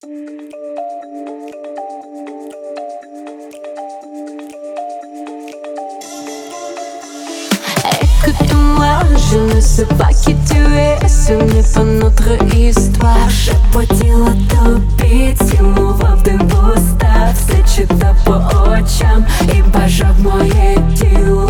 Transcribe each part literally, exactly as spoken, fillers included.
Écoute-moi, je ne sais pas qui tu es, ce n'est pas notre histoire. Шепотіла тобі, цілував ти в уста, все читав по очам і бажав моє тіло.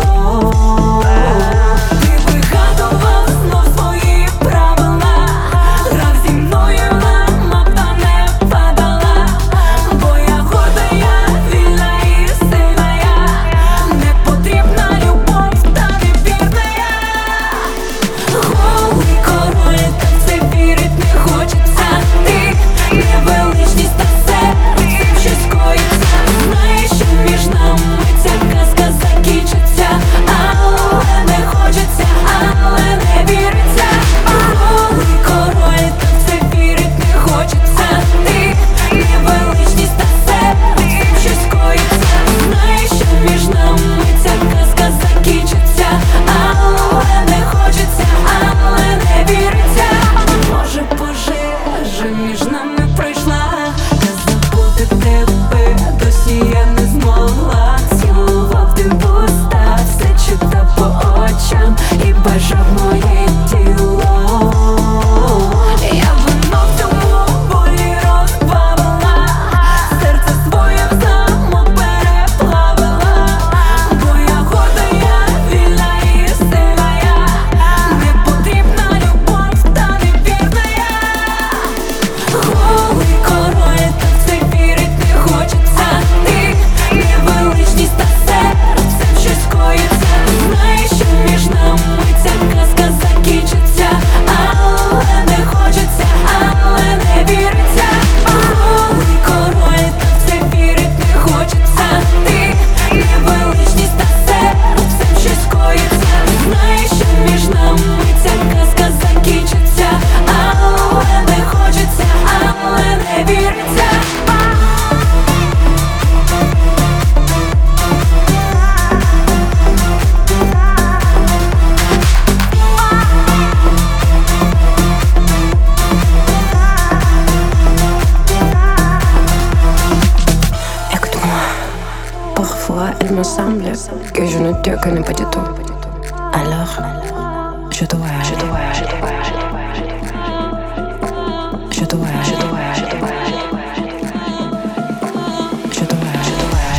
Ти вигадував знов свої правила, грав зі мною, мапа не падала, бо я горда, я вільна і сильна, я не потрібна любов, та невірна я. Голий король, та в це вірить не хочеться. Ти невеличність, та серцем щось коїться. Знаєш, що між нами ця казка закінчиться, але не хочеться, але не віриться. Голий король, та в це вірить не хочеться. Ти невеличність, та серцем щось коїться. Знаєш, що між нами ця казка закінчиться, але не хочеться, але не віриться. Може, пожежа між нами пройшла, та забути тебе досі я не змогла. Цілував ти в уста, все читав по очам і бажав моє тіло. Я вино в цьому болі розбавила, серце своє в замок переплавила, бо я горда, я вільна і сильна, я не потрібна любов, та невірна я. Голий король, та в це вірить не хочеться. Ти невеличність, та серцем щось коїться. Знаєш, що між нами ця казка закінчиться, але не хочеться, але не віриться. Голий король, та в це вірить не хочеться. Ти невеличність, та серцем щось коїться. Знаєш, що між нами ця казка закінчиться, але не хочеться, але не віриться. Écoute-moi, parfois il me semble que je ne te connais pas du tout. Alors, je dois, je dois, je dois, je dois, je dois, je dois, je dois, je dois, je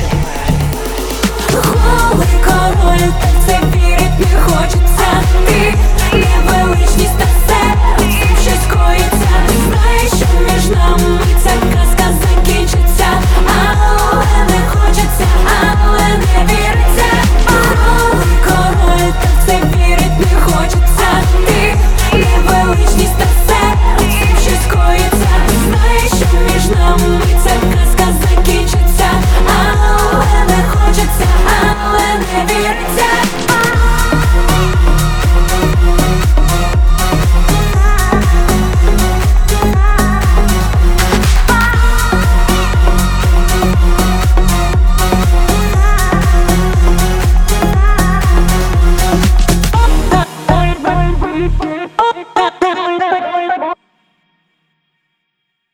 dois. Голий король, та в це вірить не хочеться. Ти невеличність, та серцем щось коїться. Знаєш, що між нами ця казка